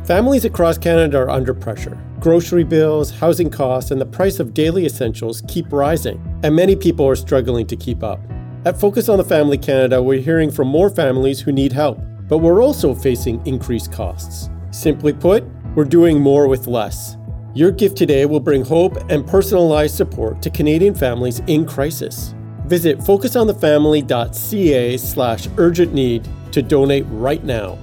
Families across Canada are under pressure. Grocery bills, housing costs, and the price of daily essentials keep rising, and many people are struggling to keep up. At Focus on the Family Canada, we're hearing from more families who need help, but we're also facing increased costs. Simply put, we're doing more with less. Your gift today will bring hope and personalized support to Canadian families in crisis. Visit focusonthefamily.ca/urgent need to donate right now.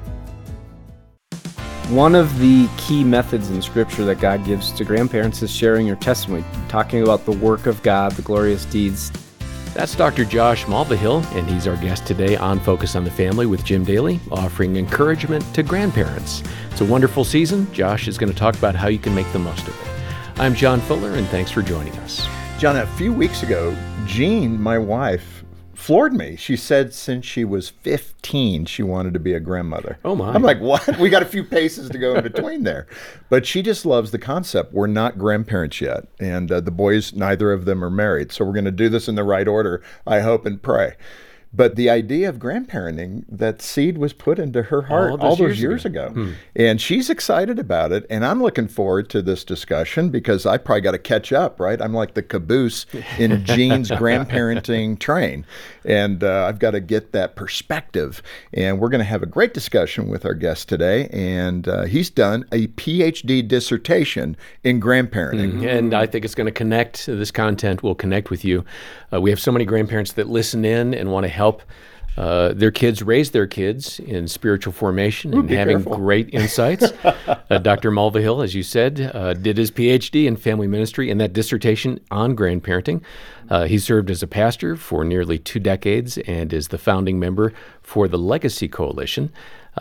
One of the key methods in Scripture that God gives to grandparents is sharing your testimony, talking about the work of God, the glorious deeds. That's Dr. Josh Mulvihill, and he's our guest today on Focus on the Family with Jim Daly, offering encouragement to grandparents. It's a wonderful season. Josh is going to talk about how you can make the most of it. I'm John Fuller, and thanks for joining us. John, a few weeks ago, Jean, my wife, floored me. She said since she was 15, she wanted to be a grandmother. Oh, my. I'm like, what? We got a few paces to go in between there. But she just loves the concept. We're not grandparents yet. And the boys, neither of them are married. So we're going to do this in the right order, I hope and pray. But the idea of grandparenting, that seed was put into her heart all those years ago. And she's excited about it. And I'm looking forward to this discussion because I probably got to catch up, right? I'm like the caboose in Jean's grandparenting train. And I've got to get that perspective. And we're going to have a great discussion with our guest today. And he's done a PhD dissertation in grandparenting. And I think it's going to connect. This content will connect with you. We have so many grandparents that listen in and want to help their kids raise their kids in spiritual formation and having great insights. Dr. Mulvihill, as you said, did his PhD in family ministry and that dissertation on grandparenting. He served as a pastor for nearly 2 decades and is the founding member for the Legacy Coalition.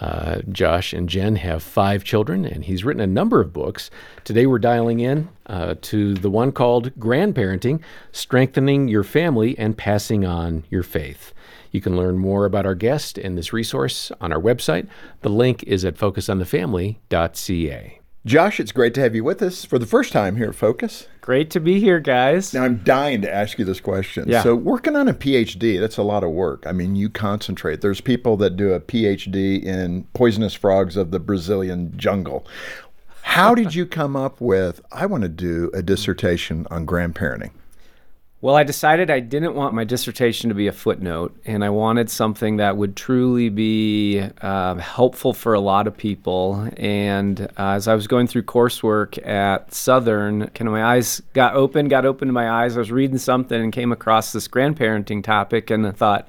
Josh and Jen have 5 children, and he's written a number of books. Today we're dialing in to the one called Grandparenting, Strengthening Your Family and Passing on Your Faith. You can learn more about our guest and this resource on our website. The link is at focusonthefamily.ca. Josh, it's great to have you with us for the first time here at Focus. Great to be here, guys. Now, I'm dying to ask you this question. Yeah. So working on a PhD, that's a lot of work. I mean, you concentrate. There's people that do a PhD in poisonous frogs of the Brazilian jungle. How did you come up with, I want to do a dissertation on grandparenting? Well, I decided I didn't want my dissertation to be a footnote, and I wanted something that would truly be helpful for a lot of people. And as I was going through coursework at Southern, kind of my eyes got open to my eyes. I was reading something and came across this grandparenting topic, and I thought,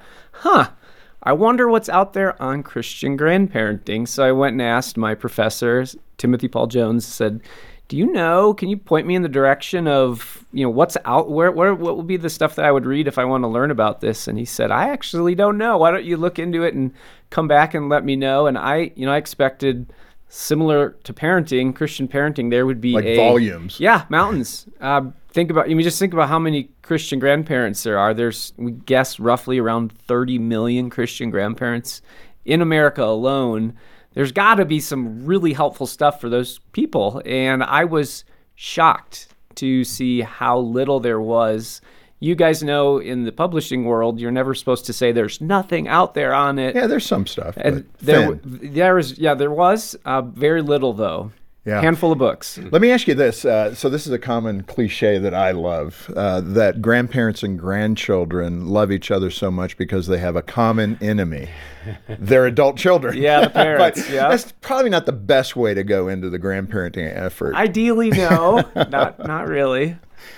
I wonder what's out there on Christian grandparenting. So I went and asked my professor, Timothy Paul Jones, said, do you know, can you point me in the direction of, what's out, what would be the stuff that I would read if I want to learn about this? And he said, I actually don't know. Why don't you look into it and come back and let me know? And I expected, similar to parenting, Christian parenting, there would be volumes. Yeah, mountains. Think about how many Christian grandparents there are. We guess roughly around 30 million Christian grandparents in America alone. There's got to be some really helpful stuff for those people. And I was shocked to see how little there was. You guys know in the publishing world, you're never supposed to say there's nothing out there on it. Yeah, there's some stuff. And there was very little, though. Yeah. Handful of books. Let me ask you this. So this is a common cliche that I love, that grandparents and grandchildren love each other so much because they have a common enemy. Their adult children. Yeah, the parents. But that's probably not the best way to go into the grandparenting effort. Ideally, no. Not really.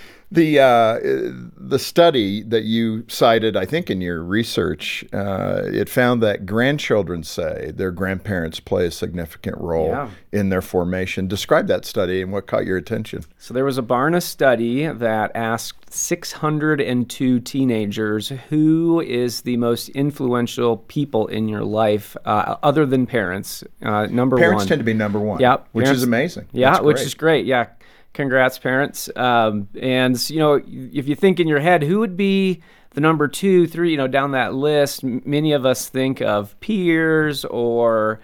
The study that you cited, I think in your research, it found that grandchildren say their grandparents play a significant role in their formation. Describe that study and what caught your attention. So there was a Barna study that asked 602 teenagers who is the most influential people in your life other than parents. Number parents one. Tend to be number one, which is amazing. Yeah, which is great. Yeah. Congrats, parents. And, if you think in your head, who would be the number 2, 3, down that list? Many of us think of peers or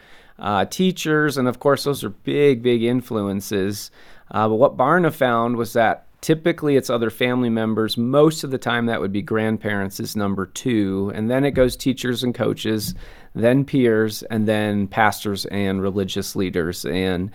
teachers, and of course, those are big, big influences. But what Barna found was that Typically, it's other family members. Most of the time, that would be grandparents is number 2. And then it goes teachers and coaches, then peers, and then pastors and religious leaders. And,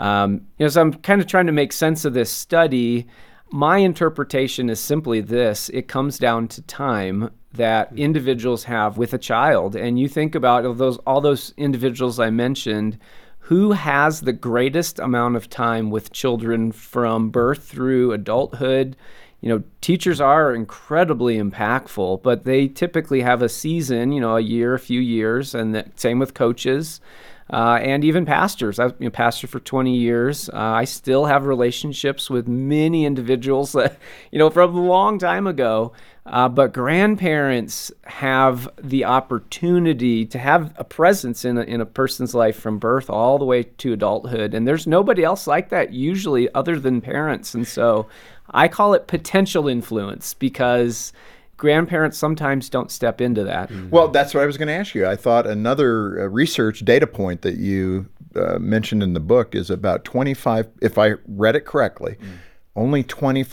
so I'm kind of trying to make sense of this study. My interpretation is simply this. It comes down to time that individuals have with a child. And you think about all those individuals I mentioned, who has the greatest amount of time with children from birth through adulthood? Teachers are incredibly impactful, but they typically have a season, a year, a few years, and same with coaches. And even pastors. I've been a pastor for 20 years. I still have relationships with many individuals that, from a long time ago. But grandparents have the opportunity to have a presence in a person's life from birth all the way to adulthood. And there's nobody else like that usually other than parents. And so I call it potential influence because grandparents sometimes don't step into that. Well, that's what I was going to ask you. I thought another research data point that you mentioned in the book is about 25, if I read it correctly, only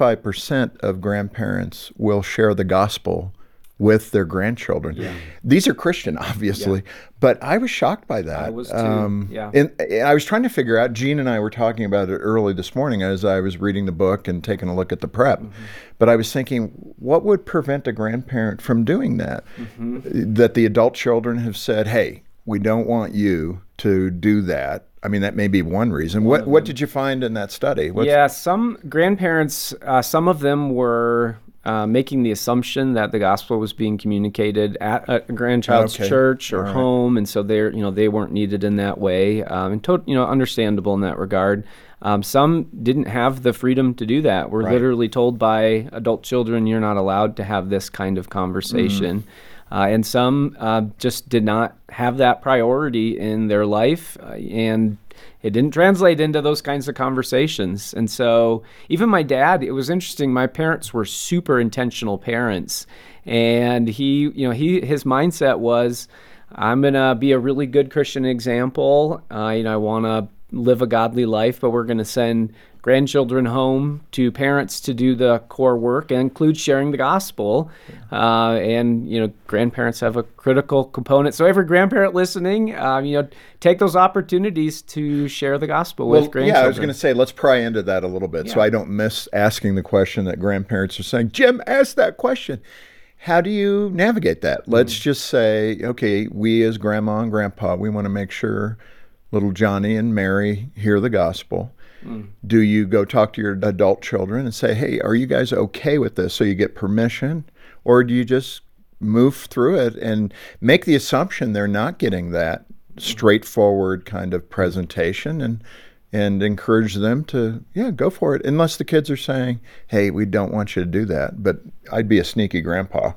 25% of grandparents will share the gospel with their grandchildren. Yeah. These are Christian, obviously, but I was shocked by that. I was too, And I was trying to figure out, Gene and I were talking about it early this morning as I was reading the book and taking a look at the prep, but I was thinking, what would prevent a grandparent from doing that? That the adult children have said, hey, we don't want you to do that. I mean, that may be one reason. What did you find in that study? Some grandparents, some of them were making the assumption that the gospel was being communicated at a grandchild's church or home, and so they weren't needed in that way, and understandable in that regard. Some didn't have the freedom to do that. We're literally told by adult children, you're not allowed to have this kind of conversation. And some just did not have that priority in their life, and it didn't translate into those kinds of conversations. And so even my dad, it was interesting, my parents were super intentional parents, and his mindset was, I'm going to be a really good Christian example. I want to live a godly life, but we're going to send grandchildren home to parents to do the core work and include sharing the gospel. And grandparents have a critical component. So every grandparent listening, take those opportunities to share the gospel with grandchildren. Yeah, I was going to say, let's pry into that a little bit so I don't miss asking the question that grandparents are saying. Jim, ask that question. How do you navigate that? Let's just say, okay, we as grandma and grandpa, we want to make sure little Johnny and Mary hear the gospel. Do you go talk to your adult children and say, hey, are you guys okay with this? So you get permission? Or do you just move through it and make the assumption they're not getting that straightforward kind of presentation and encourage them to, go for it. Unless the kids are saying, hey, we don't want you to do that. But I'd be a sneaky grandpa.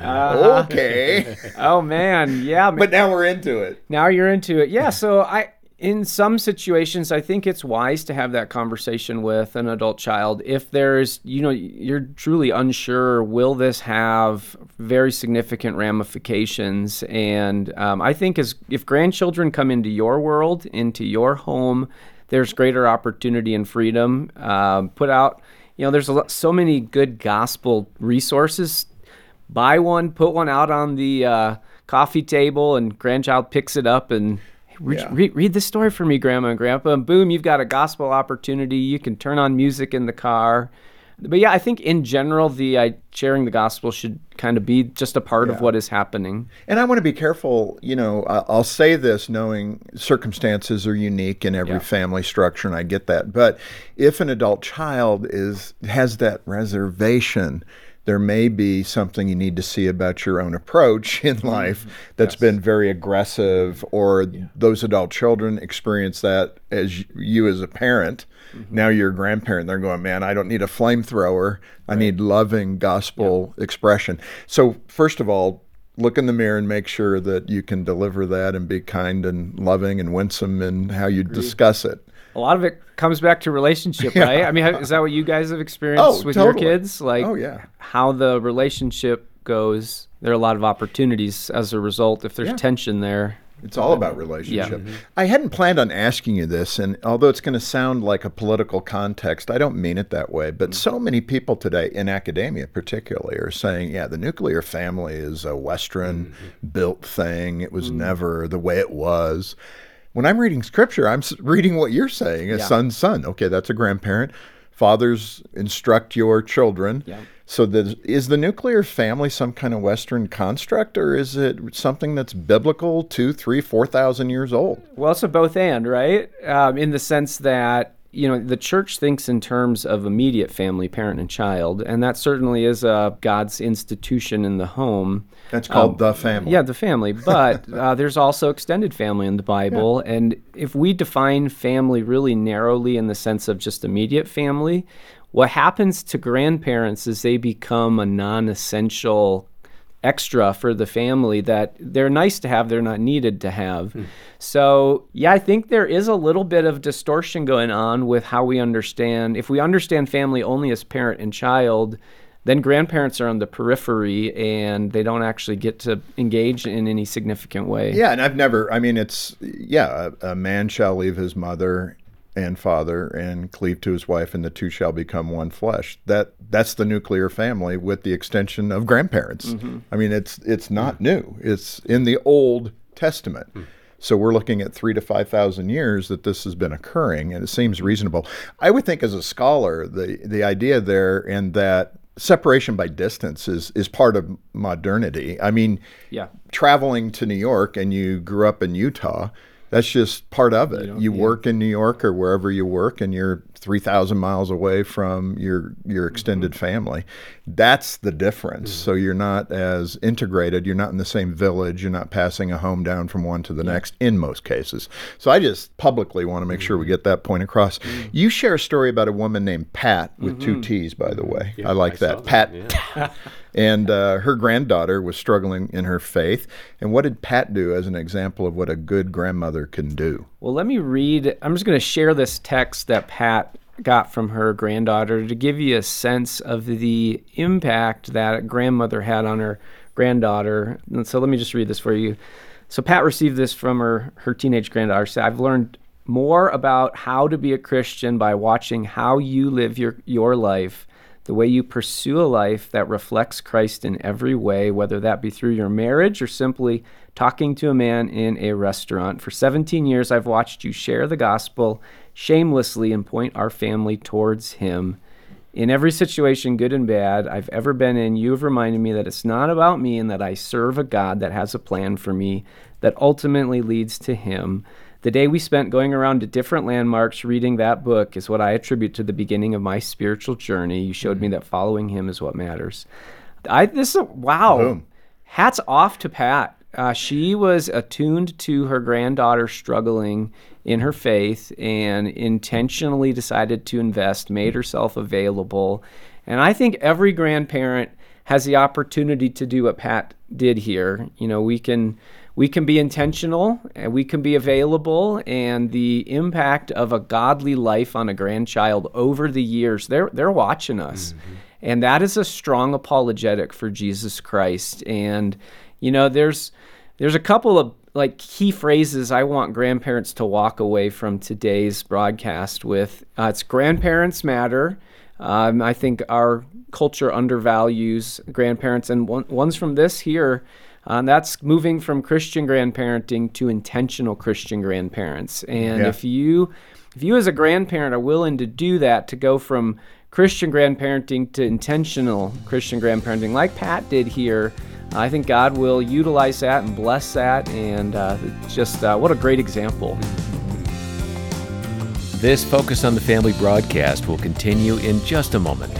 Okay. Oh, man. Yeah. But now we're into it. Now you're into it. Yeah. So in some situations, I think it's wise to have that conversation with an adult child. If there's, you're truly unsure, will this have very significant ramifications? And I think if grandchildren come into your world, into your home, there's greater opportunity and freedom. Put out, there's so many good gospel resources. Buy one, put one out on the coffee table, and grandchild picks it up and read this story for me, Grandma and Grandpa, and boom, you've got a gospel opportunity. You can turn on music in the car. But I think in general, the sharing the gospel should kind of be just a part of what is happening. And I want to be careful, I'll say this knowing circumstances are unique in every family structure, and I get that. But if an adult child has that reservation, there may be something you need to see about your own approach in life that's been very aggressive, or those adult children experience that as you as a parent. Now you're a grandparent. They're going, man, I don't need a flamethrower. I need loving gospel expression. So first of all, look in the mirror and make sure that you can deliver that and be kind and loving and winsome in how you discuss it. A lot of it comes back to relationship, right? I mean, is that what you guys have experienced with your kids? Like, how the relationship goes, there are a lot of opportunities as a result if there's tension there. It's all about relationship. I hadn't planned on asking you this, and although it's going to sound like a political context, I don't mean it that way. But so many people today, in academia particularly, are saying, yeah, the nuclear family is a Western-built thing. It was never the way it was. When I'm reading Scripture, I'm reading what you're saying, a son. Okay, that's a grandparent. Fathers, instruct your children. Yeah. So is the nuclear family some kind of Western construct, or is it something that's biblical, 2,000, 3,000, 4,000 years old? Well, it's a both and, right? In the sense that, the church thinks in terms of immediate family, parent and child, and that certainly is God's institution in the home. That's called the family. Yeah, the family. But there's also extended family in the Bible. Yeah. And if we define family really narrowly in the sense of just immediate family, what happens to grandparents is they become a non-essential extra for the family that they're nice to have, they're not needed to have. So, yeah, I think there is a little bit of distortion going on with how we understand. If we understand family only as parent and child, then grandparents are on the periphery and they don't actually get to engage in any significant way. Yeah, and a man shall leave his mother and father and cleave to his wife, and the two shall become one flesh. That's the nuclear family with the extension of grandparents. I mean, it's not new. It's in the Old Testament. So we're looking at 3,000 to 5,000 years that this has been occurring, and it seems reasonable. I would think as a scholar, the idea there and that separation by distance is part of modernity. I mean, traveling to New York and you grew up in Utah, that's just part of it. You work in New York or wherever you work, and you're 3,000 miles away from your extended family. That's the difference. So you're not as integrated. You're not in the same village. You're not passing a home down from one to the next in most cases. So I just publicly want to make sure we get that point across. You share a story about a woman named Pat with 2 T's, by the way. I like that. Pat. Yeah. And her granddaughter was struggling in her faith. And what did Pat do as an example of what a good grandmother can do? Well, let me read. I'm just going to share this text that Pat got from her granddaughter to give you a sense of the impact that a grandmother had on her granddaughter. And so let me just read this for you. So Pat received this from her teenage granddaughter. She said, I've learned more about how to be a Christian by watching how you live your life, the way you pursue a life that reflects Christ in every way, whether that be through your marriage or simply talking to a man in a restaurant. For 17 years, I've watched you share the gospel shamelessly and point our family towards him. In every situation, good and bad, I've ever been in, you have reminded me that it's not about me and that I serve a God that has a plan for me that ultimately leads to him. The day we spent going around to different landmarks reading that book is what I attribute to the beginning of my spiritual journey. You showed me that following him is what matters. Wow. Boom. Hats off to Pat. She was attuned to her granddaughter struggling in her faith and intentionally decided to invest, made herself available. And I think every grandparent has the opportunity to do what Pat did here. We can be intentional and we can be available, and the impact of a godly life on a grandchild over the years, they're watching us. And that is a strong apologetic for Jesus Christ. And there's a couple of key phrases I want grandparents to walk away from today's broadcast with. It's grandparents matter. I think our culture undervalues grandparents, and one's from this here. That's moving from Christian grandparenting to intentional Christian grandparents. And if you as a grandparent are willing to do that, to go from Christian grandparenting to intentional Christian grandparenting, like Pat did here, I think God will utilize that and bless that. And what a great example. This Focus on the Family broadcast will continue in just a moment.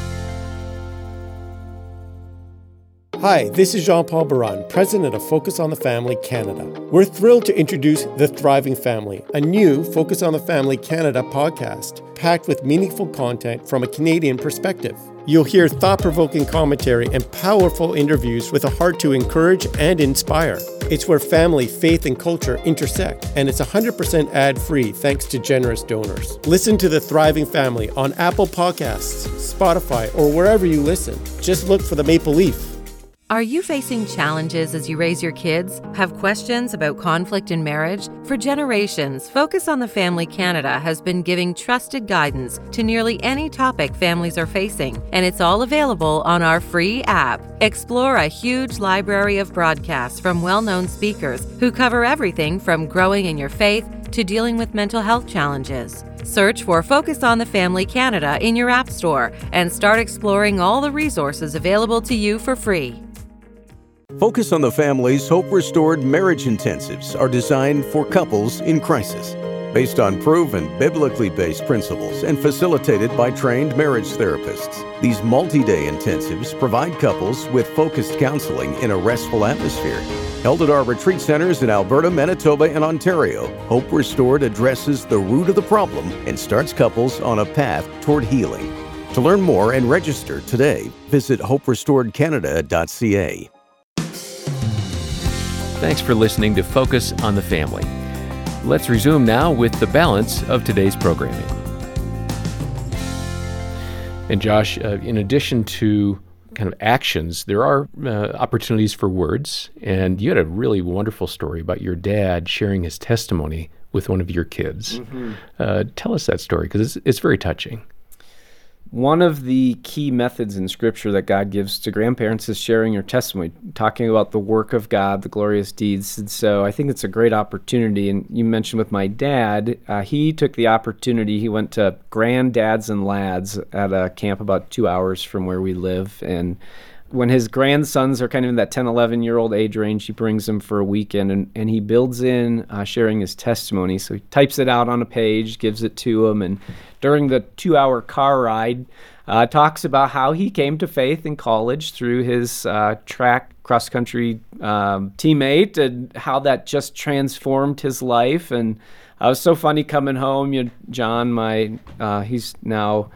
Hi, this is Jean-Paul Baran, president of Focus on the Family Canada. We're thrilled to introduce The Thriving Family, a new Focus on the Family Canada podcast, packed with meaningful content from a Canadian perspective. You'll hear thought-provoking commentary and powerful interviews with a heart to encourage and inspire. It's where family, faith, and culture intersect, and it's 100% ad-free thanks to generous donors. Listen to The Thriving Family on Apple Podcasts, Spotify, or wherever you listen. Just look for the Maple Leaf. Are you facing challenges as you raise your kids? Have questions about conflict in marriage? For generations, Focus on the Family Canada has been giving trusted guidance to nearly any topic families are facing, and it's all available on our free app. Explore a huge library of broadcasts from well-known speakers who cover everything from growing in your faith to dealing with mental health challenges. Search for Focus on the Family Canada in your app store and start exploring all the resources available to you for free. Focus on the Family's Hope Restored Marriage Intensives are designed for couples in crisis, based on proven biblically based principles and facilitated by trained marriage therapists. These multi-day intensives provide couples with focused counseling in a restful atmosphere. Held at our retreat centers in Alberta, Manitoba, and Ontario, Hope Restored addresses the root of the problem and starts couples on a path toward healing. To learn more and register today, visit hoperestoredcanada.ca. Thanks for listening to Focus on the Family. Let's resume now with the balance of today's programming. And Josh, in addition to kind of actions, there are opportunities for words. And you had a really wonderful story about your dad sharing his testimony with one of your kids. Tell us that story, because it's very touching. One of the key methods in Scripture that God gives to grandparents is sharing your testimony, talking about the work of God, the glorious deeds. And so I think it's a great opportunity. And you mentioned with my dad, he took the opportunity. He went to Granddads and Lads at a camp about 2 hours from where we live. And when his grandsons are kind of in that 10, 11-year-old age range, he brings them for a weekend, and he builds in sharing his testimony. So he types it out on a page, gives it to them, and during the 2-hour car ride, talks about how he came to faith in college through his track cross-country teammate, and how that just transformed his life. And it was so funny coming home. John, he's now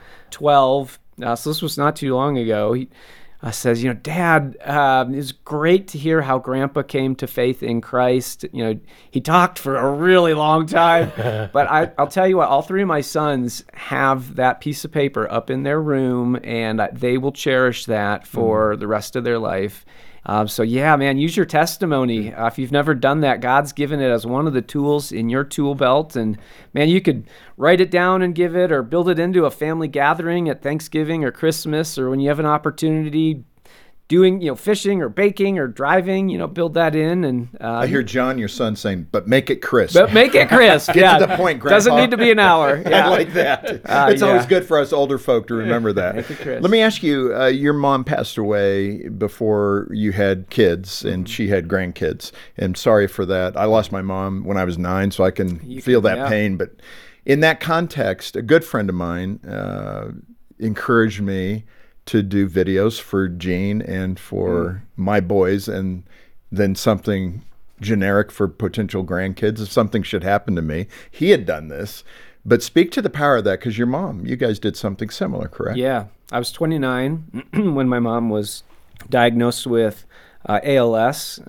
12, so this was not too long ago. He says, Dad, it was great to hear how Grandpa came to faith in Christ. He talked for a really long time, but I'll tell you what, all three of my sons have that piece of paper up in their room, and they will cherish that for the rest of their life. So yeah, man, use your testimony. If you've never done that, God's given it as one of the tools in your tool belt. And man, you could write it down and give it, or build it into a family gathering at Thanksgiving or Christmas, or when you have an opportunity doing, fishing or baking or driving, build that in. And I hear John, your son, saying, but make it crisp. But make it crisp. Get to the point, Grandpa. Doesn't need to be an hour. Yeah. I like that. It's always good for us older folk to remember that. Make it crisp. Let me ask you, your mom passed away before you had kids, and she had grandkids. And sorry for that. I lost my mom when I was 9, so I can feel that pain. But in that context, a good friend of mine encouraged me to do videos for Gene and for my boys, and then something generic for potential grandkids if something should happen to me. He had done this, but speak to the power of that, because your mom, you guys did something similar, correct? Yeah, I was 29 when my mom was diagnosed with ALS.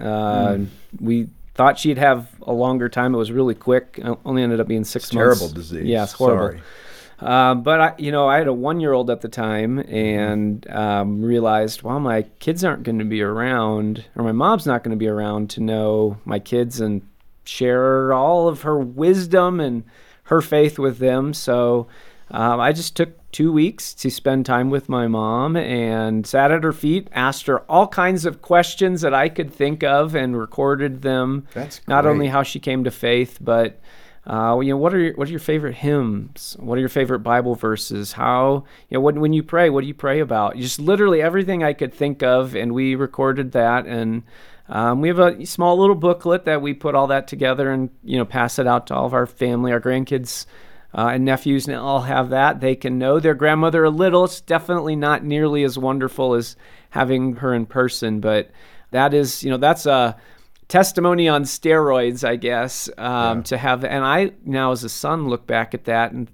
We thought she'd have a longer time. It was really quick. It only ended up being 6 months. Terrible disease. Yeah, it's horrible. Sorry. But I had a 1-year-old at the time, and realized, well, my kids aren't going to be around, or my mom's not going to be around to know my kids and share all of her wisdom and her faith with them. So I just took 2 weeks to spend time with my mom and sat at her feet, asked her all kinds of questions that I could think of, and recorded them. That's great. Not only how she came to faith, but what are your favorite hymns? What are your favorite Bible verses? How, when you pray, what do you pray about? Just literally everything I could think of, and we recorded that. And we have a small little booklet that we put all that together and, pass it out to all of our family, our grandkids and nephews, and all have that. They can know their grandmother a little. It's definitely not nearly as wonderful as having her in person, but that is, that's a testimony on steroids, I guess, to have. And I now as a son look back at that, and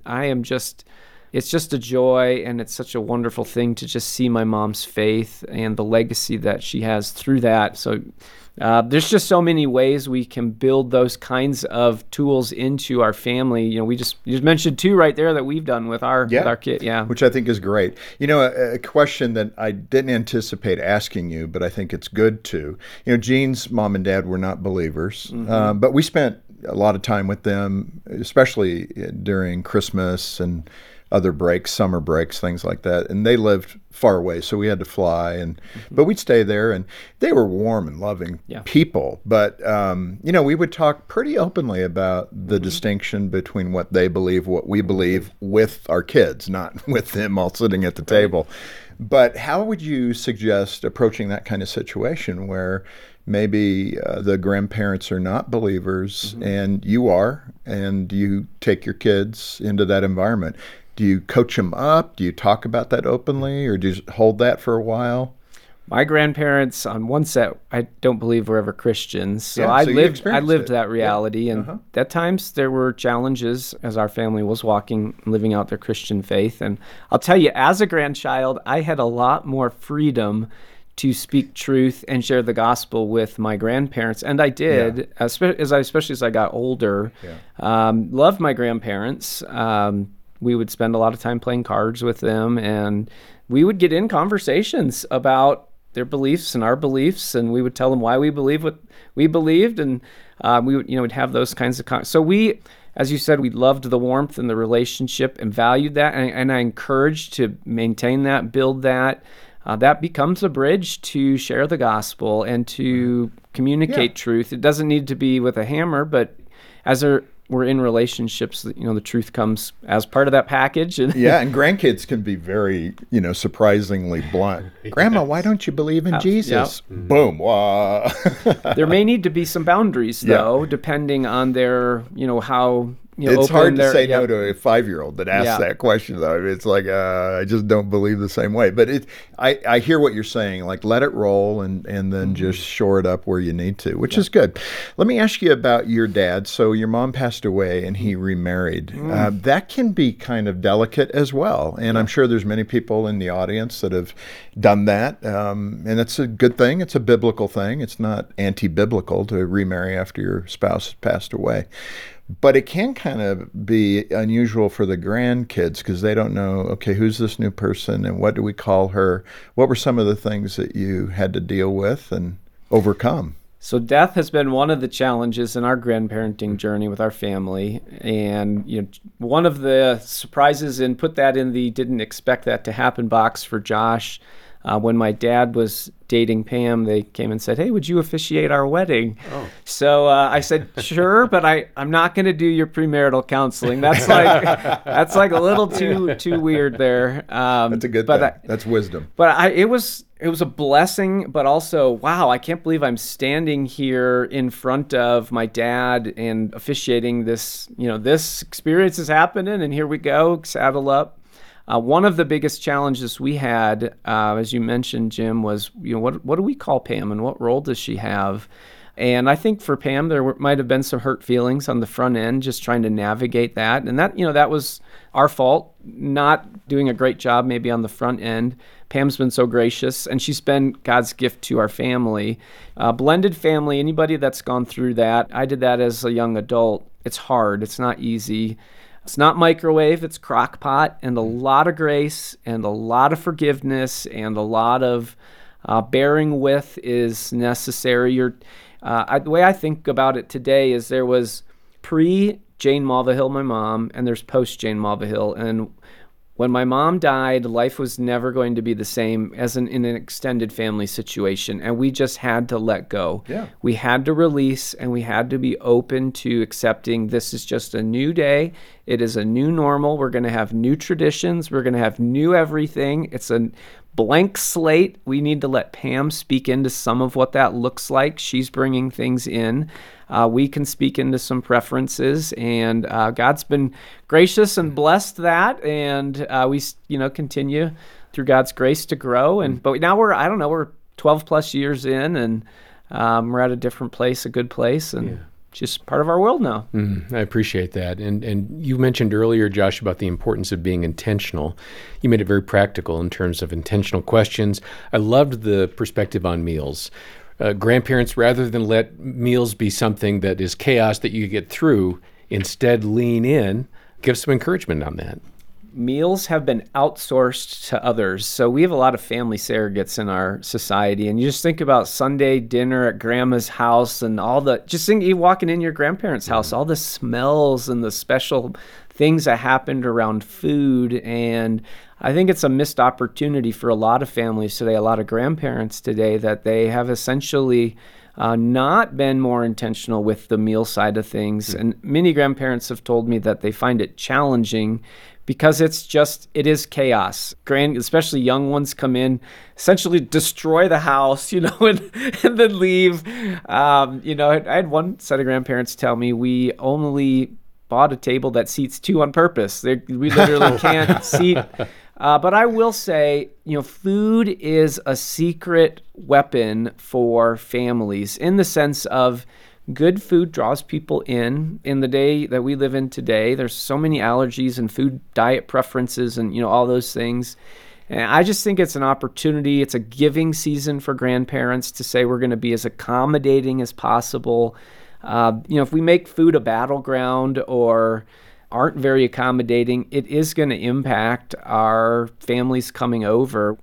it's just a joy, and it's such a wonderful thing to just see my mom's faith and the legacy that she has through that. So There's just so many ways we can build those kinds of tools into our family. You just mentioned 2 right there that we've done with our kid. Yeah, which I think is great. A question that I didn't anticipate asking you, but I think it's good to. Jean's mom and dad were not believers, but we spent a lot of time with them, especially during Christmas and other breaks, summer breaks, things like that. And they lived far away, so we had to fly. But we'd stay there, and they were warm and loving people. But, we would talk pretty openly about the distinction between what they believe, what we believe with our kids, not with them all sitting at the table. But how would you suggest approaching that kind of situation where maybe the grandparents are not believers and you are, and you take your kids into that environment? Do you coach them up? Do you talk about that openly, or do you hold that for a while? My grandparents on one set, I don't believe were ever Christians. So I lived that reality. And at times there were challenges as our family was living out their Christian faith. And I'll tell you, as a grandchild, I had a lot more freedom to speak truth and share the gospel with my grandparents. And I did, especially as I got older. Loved my grandparents. We would spend a lot of time playing cards with them, and we would get in conversations about their beliefs and our beliefs, and we would tell them why we believe what we believed, and we would have those kinds of so we, as you said, we loved the warmth and the relationship and valued that, and I encouraged to maintain that, build that. That becomes a bridge to share the gospel and to communicate truth. It doesn't need to be with a hammer, but as we're in relationships, the truth comes as part of that package. And grandkids can be very, surprisingly blunt. Grandma, why don't you believe in Jesus? Boom. Wow. There may need to be some boundaries, though, depending on their, how it's hard to say no to a 5-year-old that asks that question, though. It's like, I just don't believe the same way. But I hear what you're saying, like let it roll and then just shore it up where you need to, which is good. Let me ask you about your dad. So your mom passed away and he remarried. That can be kind of delicate as well. And I'm sure there's many people in the audience that have done that. And it's a good thing. It's a biblical thing. It's not anti-biblical to remarry after your spouse has passed away. But it can kind of be unusual for the grandkids because they don't know, okay, who's this new person and what do we call her? What were some of the things that you had to deal with and overcome? So death has been one of the challenges in our grandparenting journey with our family. And one of the surprises, and put that in the didn't expect that to happen box for Josh. When my dad was dating Pam, they came and said, "Hey, would you officiate our wedding?" Oh. So I said, "Sure, but I'm not going to do your premarital counseling. That's like a little too weird there." That's a good thing. That's wisdom. But it was a blessing, but also, wow, I can't believe I'm standing here in front of my dad and officiating this. This experience is happening, and here we go, saddle up. One of the biggest challenges we had, as you mentioned, Jim, was what do we call Pam and what role does she have? And I think for Pam, there might have been some hurt feelings on the front end, just trying to navigate that. And that was our fault, not doing a great job maybe on the front end. Pam's been so gracious, and she's been God's gift to our family. Blended family, anybody that's gone through that, I did that as a young adult. It's hard. It's not easy. It's not microwave, it's crock pot, and a lot of grace and a lot of forgiveness and a lot of bearing with is necessary. The way I think about it today is there was pre-Jane Mulvihill, my mom, and there's post-Jane Mulvihill. And when my mom died, life was never going to be the same as in an extended family situation, and we just had to let go. Yeah. We had to release, and we had to be open to accepting this is just a new day. It is a new normal. We're going to have new traditions. We're going to have new everything. It's a blank slate. We need to let Pam speak into some of what that looks like. She's bringing things in. We can speak into some preferences, and God's been gracious and blessed that, and we continue through God's grace to grow. But now we're 12 plus years in, and we're at a different place, a good place, and just part of our world now. I appreciate that. And you mentioned earlier, Josh, about the importance of being intentional. You made it very practical in terms of intentional questions. I loved the perspective on meals. grandparents, rather than let meals be something that is chaos that you get through, instead lean in. Give some encouragement on that. Meals have been outsourced to others. So we have a lot of family surrogates in our society. And you just think about Sunday dinner at grandma's house and just think you walking in your grandparents' house, all the smells and the special things that happened around food. And I think it's a missed opportunity for a lot of families today, a lot of grandparents today, that they have essentially not been more intentional with the meal side of things. And many grandparents have told me that they find it challenging because it is chaos. Especially young ones come in, essentially destroy the house, and then leave. I had one set of grandparents tell me we only bought a table that seats two on purpose. We literally can't seat. But I will say, food is a secret weapon for families in the sense of good food draws people in the day that we live in today. There's so many allergies and food diet preferences and, all those things. And I just think it's an opportunity. It's a giving season for grandparents to say we're going to be as accommodating as possible. If we make food a battleground or aren't very accommodating, it is going to impact our families coming over.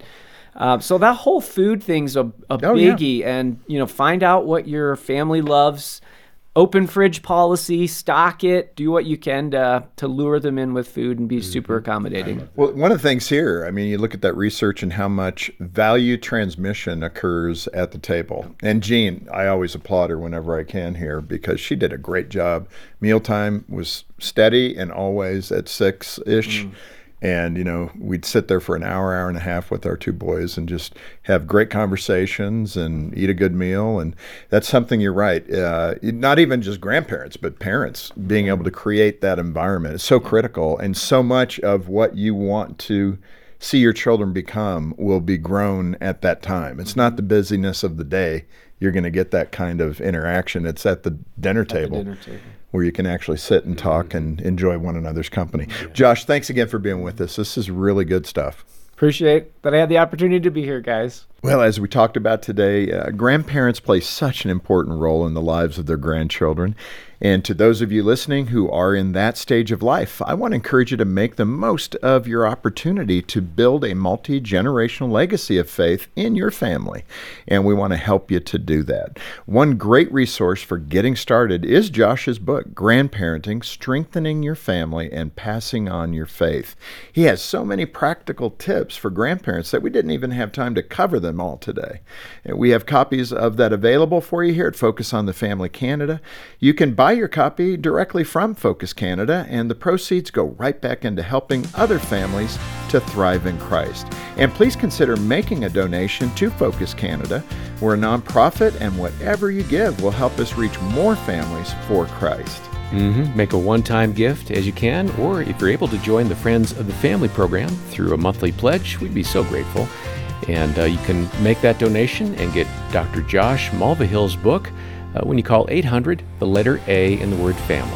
So that whole food thing's a biggie. Yeah. And, find out what your family loves. Open fridge policy, stock it, do what you can to lure them in with food and be super accommodating. Well, one of the things here, you look at that research and how much value transmission occurs at the table. And Jean, I always applaud her whenever I can here because she did a great job. Mealtime was steady and always at 6-ish. And, we'd sit there for an hour and a half with our two boys and just have great conversations and eat a good meal. And that's something, you're right, not even just grandparents, but parents being able to create that environment is so critical. And so much of what you want to see your children become will be grown at that time. It's not the busyness of the day. You're going to get that kind of interaction. It's at the dinner table. Where you can actually sit and talk and enjoy one another's company. Josh, thanks again for being with us. This is really good stuff. Appreciate that I had the opportunity to be here, guys. Well, as we talked about today, grandparents play such an important role in the lives of their grandchildren. And to those of you listening who are in that stage of life, I want to encourage you to make the most of your opportunity to build a multi-generational legacy of faith in your family. And we want to help you to do that. One great resource for getting started is Josh's book, Grandparenting, Strengthening Your Family and Passing On Your Faith. He has so many practical tips for grandparents that we didn't even have time to cover them all today. And we have copies of that available for you here at Focus on the Family Canada. You can buy your copy directly from Focus Canada, and the proceeds go right back into helping other families to thrive in Christ. And please consider making a donation to Focus Canada. We're a nonprofit, and whatever you give will help us reach more families for Christ. Make a one-time gift as you can, or if you're able to join the Friends of the Family program through a monthly pledge, we'd be so grateful. And you can make that donation and get Dr. Josh Mulvihill's book when you call 800, the letter A in the word family,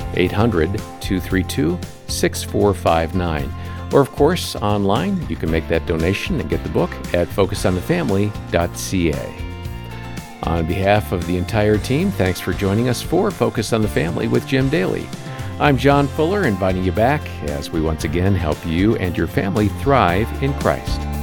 800-232-6459. Or, of course, online, you can make that donation and get the book at focusonthefamily.ca. On behalf of the entire team, thanks for joining us for Focus on the Family with Jim Daly. I'm John Fuller, inviting you back as we once again help you and your family thrive in Christ.